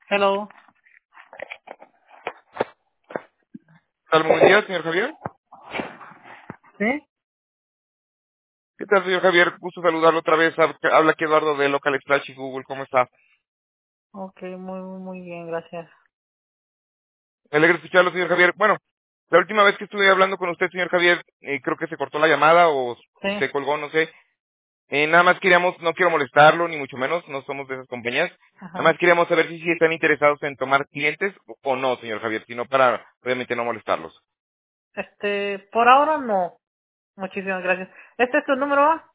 Hello. Tal? Muy buen día, señor Javier. ¿Sí? ¿Qué tal, señor Javier? Gusto saludarlo otra vez. Habla aquí Eduardo de Local Splash y Google. ¿Cómo está? Ok, muy bien, gracias. Me alegra escucharlo, señor Javier. Bueno, la última vez que estuve hablando con usted, señor Javier, creo que se cortó la llamada o Sí, se colgó, no sé. Nada más queríamos, no quiero molestarlo, ni mucho menos, no somos de esas compañías. Nada ajá. más queríamos saber si sí están interesados en tomar clientes o no, señor Javier, sino para, obviamente, no molestarlos. Por ahora no. Muchísimas gracias. ¿Este es tu número?